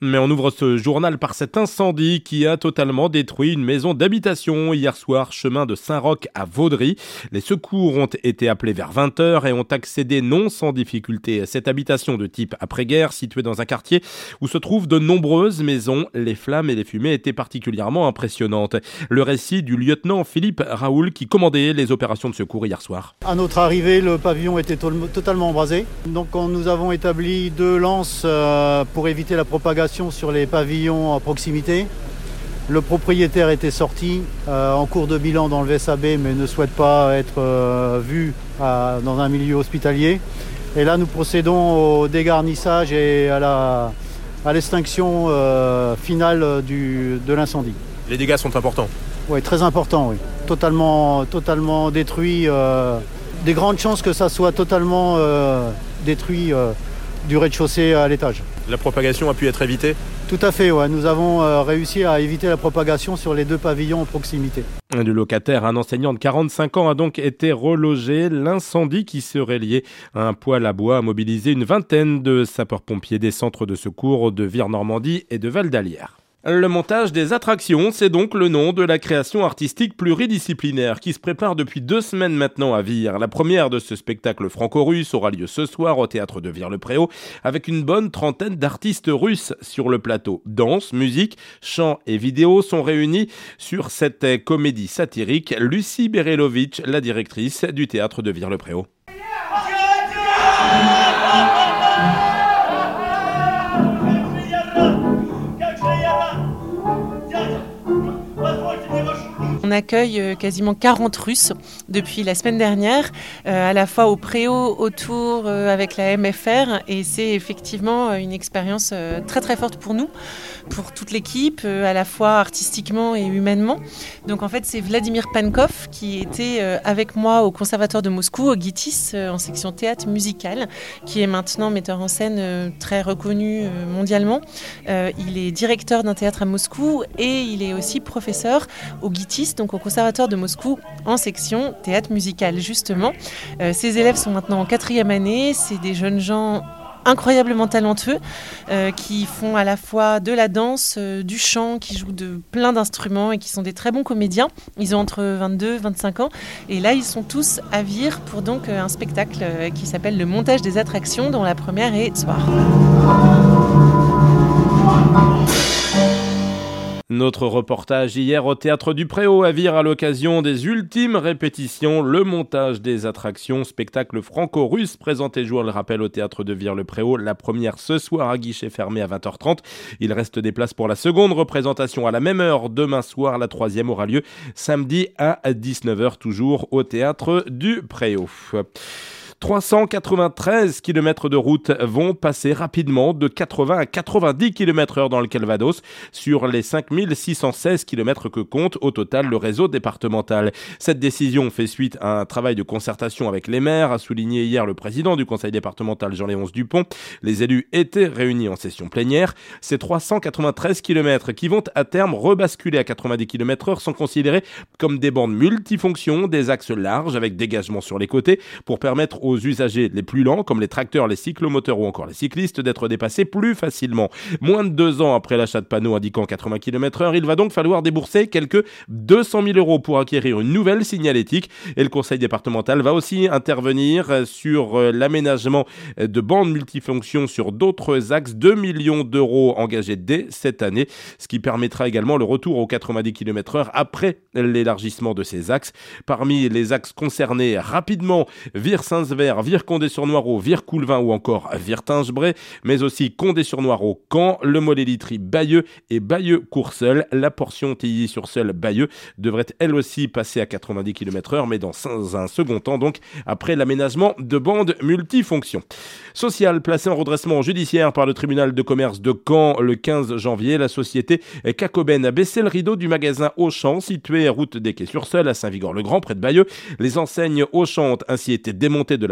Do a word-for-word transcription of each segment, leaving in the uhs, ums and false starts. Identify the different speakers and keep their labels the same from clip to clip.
Speaker 1: Mais on ouvre ce journal par cet incendie qui a totalement détruit une maison d'habitation hier soir, chemin de Saint-Roch à Vaudry. Les secours ont été appelés vers vingt heures et ont accédé non sans difficulté à cette habitation de type après-guerre située dans un quartier où se trouvent de nombreuses maisons. Les flammes et les fumées étaient particulièrement impressionnantes. Le récit du lieutenant Philippe Raoul qui commandait les opérations de secours hier soir.
Speaker 2: À notre arrivée, le pavillon était to- totalement embrasé. Donc on, nous avons établi deux lances euh, pour éviter la propagation sur les pavillons à proximité. Le propriétaire était sorti euh, en cours de bilan dans le V S A B mais ne souhaite pas être euh, vu à, dans un milieu hospitalier. Et là nous procédons au dégarnissage et à, la, à l'extinction euh, finale du, de l'incendie.
Speaker 1: Les dégâts sont importants.
Speaker 2: Oui, très importants, oui. Totalement, totalement détruit. Euh, des grandes chances que ça soit totalement euh, détruit euh, du rez-de-chaussée à l'étage.
Speaker 1: La propagation a pu être évitée ?
Speaker 2: Tout à fait, ouais. Nous avons euh, réussi à éviter la propagation sur les deux pavillons en proximité.
Speaker 1: Le locataire, un enseignant de quarante-cinq ans, a donc été relogé. L'incendie qui serait lié à un poêle à bois a mobilisé une vingtaine de sapeurs-pompiers des centres de secours de Vire-Normandie et de Val d'Alière. Le montage des attractions, c'est donc le nom de la création artistique pluridisciplinaire qui se prépare depuis deux semaines maintenant à Vire. La première de ce spectacle franco-russe aura lieu ce soir au théâtre de Vire-le-Préau avec une bonne trentaine d'artistes russes sur le plateau. Danse, musique, chant et vidéo sont réunis sur cette comédie satirique. Lucie Berelovitch, la directrice du théâtre de Vire-le-Préau.
Speaker 3: On accueille quasiment quarante Russes depuis la semaine dernière, euh, à la fois au Préau, autour euh, avec la M F R, et c'est effectivement une expérience euh, très très forte pour nous, pour toute l'équipe, euh, à la fois artistiquement et humainement. Donc en fait c'est Vladimir Pankov qui était euh, avec moi au Conservatoire de Moscou, au Guitis, euh, en section théâtre musical, qui est maintenant metteur en scène euh, très reconnu euh, mondialement. Euh, il est directeur d'un théâtre à Moscou et il est aussi professeur au Guitis, donc au Conservatoire de Moscou, en section théâtre musical justement. Euh, ces élèves sont maintenant en quatrième année, c'est des jeunes gens incroyablement talentueux euh, qui font à la fois de la danse, euh, du chant, qui jouent de plein d'instruments et qui sont des très bons comédiens. Ils ont entre vingt-deux et vingt-cinq ans et là ils sont tous à Vire pour donc euh, un spectacle euh, qui s'appelle le montage des attractions, dont la première est ce soir.
Speaker 1: Notre reportage hier au théâtre du Préau à Vire à l'occasion des ultimes répétitions, le montage des attractions, spectacle franco-russe présenté, je vous le rappelle, au théâtre de Vire-le-Préau. La première ce soir à guichet fermé à vingt heures trente. Il reste des places pour la seconde représentation à la même heure demain soir. La troisième aura lieu samedi à dix-neuf heures toujours au théâtre du Préau. trois cent quatre-vingt-treize kilomètres de route vont passer rapidement de quatre-vingts à quatre-vingt-dix kilomètres heure dans le Calvados sur les cinq mille six cent seize kilomètres que compte au total le réseau départemental. Cette décision fait suite à un travail de concertation avec les maires, a souligné hier le président du conseil départemental Jean-Léonce Dupont. Les élus étaient réunis en session plénière. Ces trois cent quatre-vingt-treize kilomètres qui vont à terme rebasculer à quatre-vingt-dix kilomètres heure sont considérés comme des bandes multifonctions, des axes larges avec dégagement sur les côtés pour permettre aux aux usagers les plus lents, comme les tracteurs, les cyclomoteurs ou encore les cyclistes, d'être dépassés plus facilement. Moins de deux ans après l'achat de panneaux indiquant quatre-vingts kilomètres heure, il va donc falloir débourser quelques deux cent mille euros pour acquérir une nouvelle signalétique. Et le conseil départemental va aussi intervenir sur l'aménagement de bandes multifonctions sur d'autres axes. deux millions d'euros engagés dès cette année, ce qui permettra également le retour aux quatre-vingt-dix kilomètres heure après l'élargissement de ces axes. Parmi les axes concernés rapidement, Vire-Saint-Sever, Vire-Condé-sur-Noireau, Vire-Coulvin ou encore Vire-Tingebray, mais aussi Condé-sur-Noireau, Caen, Le Mollet-Litry, Bayeux et Bayeux-Courseul. La portion Tilly-sur-Seul-Bayeux devrait elle aussi passer à quatre-vingt-dix kilomètres heure, mais dans un second temps, donc après l'aménagement de bandes multifonctions. Social, placé en redressement judiciaire par le tribunal de commerce de Caen le quinze janvier, la société Cacoben a baissé le rideau du magasin Auchan, situé route des Quais-sur-Seul à Saint-Vigor-le-Grand, près de Bayeux. Les enseignes Auchan ont ainsi été démontées de la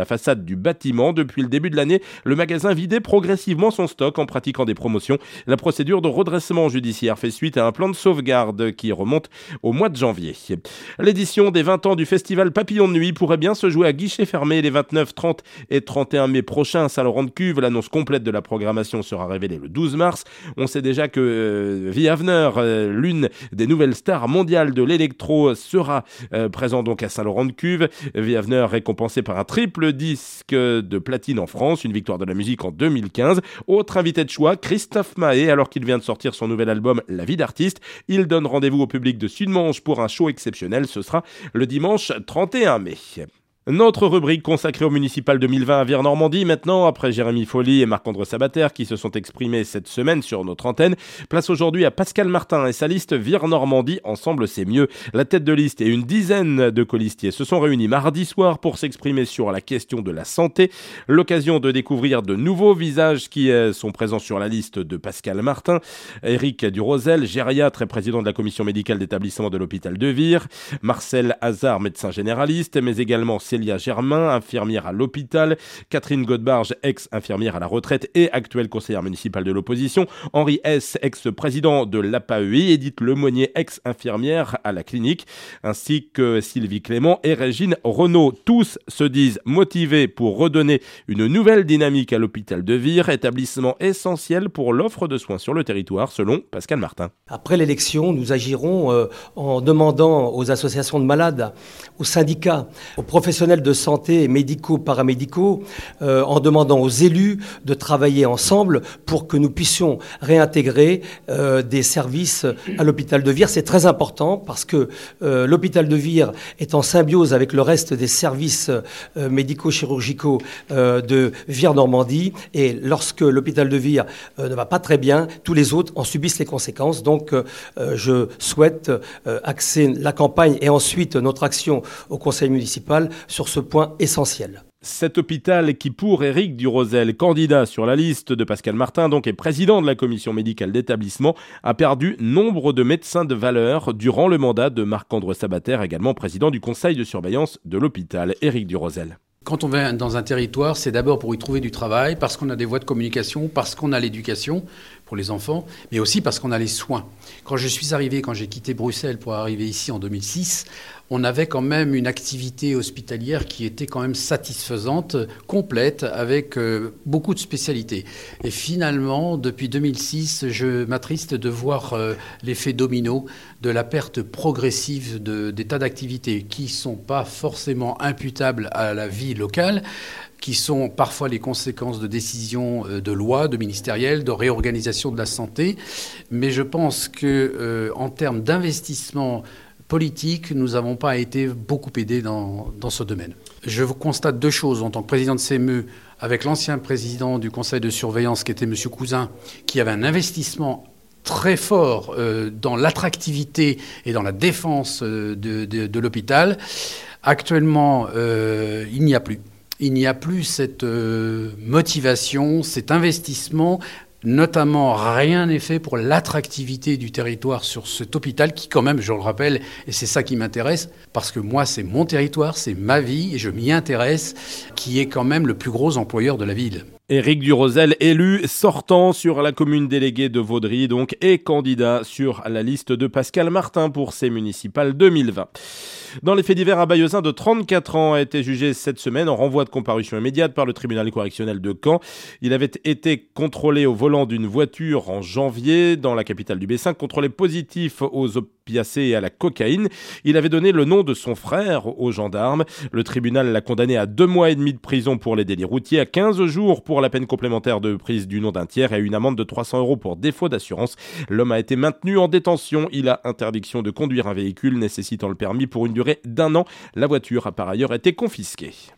Speaker 1: la façade du bâtiment. Depuis le début de l'année, le magasin vidait progressivement son stock en pratiquant des promotions. La procédure de redressement judiciaire fait suite à un plan de sauvegarde qui remonte au mois de janvier. L'édition des vingt ans du festival Papillon de Nuit pourrait bien se jouer à guichet fermé les vingt-neuf, trente et trente et un mai prochains à Saint-Laurent-de-Cuve. L'annonce complète de la programmation sera révélée le douze mars. On sait déjà que euh, Viavner, euh, l'une des nouvelles stars mondiales de l'électro, sera euh, présent donc à Saint-Laurent-de-Cuve. Viavner récompensé par un triple disque de platine en France, une victoire de la musique en deux mille quinze. Autre invité de choix, Christophe Mahé, alors qu'il vient de sortir son nouvel album La vie d'artiste. Il donne rendez-vous au public de Sud-Manche pour un show exceptionnel. Ce sera le dimanche trente et un mai. Notre rubrique consacrée au municipal deux mille vingt à Vire-Normandie, maintenant, après Jérémy Folly et Marc-André Sabater qui se sont exprimés cette semaine sur notre antenne, place aujourd'hui à Pascal Martin et sa liste Vire-Normandie, ensemble c'est mieux. La tête de liste et une dizaine de colistiers se sont réunis mardi soir pour s'exprimer sur la question de la santé. L'occasion de découvrir de nouveaux visages qui sont présents sur la liste de Pascal Martin. Éric Durosel, gériatre et président de la commission médicale d'établissement de l'hôpital de Vire. Marcel Hazard, médecin généraliste, mais également Célia Germain, infirmière à l'hôpital, Catherine Godbarge, ex-infirmière à la retraite et actuelle conseillère municipale de l'opposition, Henri S, ex-président de l'A P A E I, Edith Lemonnier, ex-infirmière à la clinique, ainsi que Sylvie Clément et Régine Renaud. Tous se disent motivés pour redonner une nouvelle dynamique à l'hôpital de Vire, établissement essentiel pour l'offre de soins sur le territoire, selon Pascal Martin.
Speaker 4: Après l'élection, nous agirons euh, en demandant aux associations de malades, aux syndicats, aux professionnels de santé, médicaux, paramédicaux, euh, en demandant aux élus de travailler ensemble pour que nous puissions réintégrer euh, des services à l'hôpital de Vire. C'est très important parce que euh, l'hôpital de Vire est en symbiose avec le reste des services euh, médico-chirurgicaux euh, de Vire-Normandie, et lorsque l'hôpital de Vire euh, ne va pas très bien, tous les autres en subissent les conséquences. Donc euh, je souhaite euh, axer la campagne et ensuite notre action au conseil municipal sur ce point essentiel.
Speaker 1: Cet hôpital qui, pour Éric Durosel, candidat sur la liste de Pascal Martin, donc est président de la commission médicale d'établissement, a perdu nombre de médecins de valeur durant le mandat de Marc-André Sabater, également président du conseil de surveillance de l'hôpital. Éric Durosel.
Speaker 5: Quand on va dans un territoire, c'est d'abord pour y trouver du travail, parce qu'on a des voies de communication, parce qu'on a l'éducation pour les enfants, mais aussi parce qu'on a les soins. Quand je suis arrivé, quand j'ai quitté Bruxelles pour arriver ici en deux mille six, on avait quand même une activité hospitalière qui était quand même satisfaisante, complète, avec euh, beaucoup de spécialités. Et finalement, depuis deux mille six, je m'attriste de voir euh, l'effet domino de la perte progressive de, des tas d'activités qui ne sont pas forcément imputables à la vie locale, qui sont parfois les conséquences de décisions de loi, de ministériels, de réorganisation de la santé. Mais je pense que, euh, en termes d'investissement politique, nous n'avons pas été beaucoup aidés dans, dans ce domaine. Je vous constate deux choses en tant que président de C M E, avec l'ancien président du conseil de surveillance qui était M. Cousin, qui avait un investissement très fort euh, dans l'attractivité et dans la défense euh, de, de, de l'hôpital. Actuellement, euh, il n'y a plus. Il n'y a plus cette euh, motivation, cet investissement. Notamment, rien n'est fait pour l'attractivité du territoire sur cet hôpital qui, quand même, je le rappelle, et c'est ça qui m'intéresse, parce que moi, c'est mon territoire, c'est ma vie, et je m'y intéresse, qui est quand même le plus gros employeur de la ville.
Speaker 1: Éric Durosel, élu sortant sur la commune déléguée de Vaudry, donc, et candidat sur la liste de Pascal Martin pour ces municipales deux mille vingt. Dans les faits divers, un Bayeuzin de trente-quatre ans a été jugé cette semaine en renvoi de comparution immédiate par le tribunal correctionnel de Caen. Il avait été contrôlé au volant d'une voiture en janvier dans la capitale du Bessin, contrôlé positif aux opiacés et à la cocaïne. Il avait donné le nom de son frère aux gendarmes. Le tribunal l'a condamné à deux mois et demi de prison pour les délits routiers, à quinze jours pour la peine complémentaire de prise du nom d'un tiers et à une amende de trois cents euros pour défaut d'assurance. L'homme a été maintenu en détention. Il a interdiction de conduire un véhicule nécessitant le permis pour une durée d'un an. La voiture a par ailleurs été confisquée.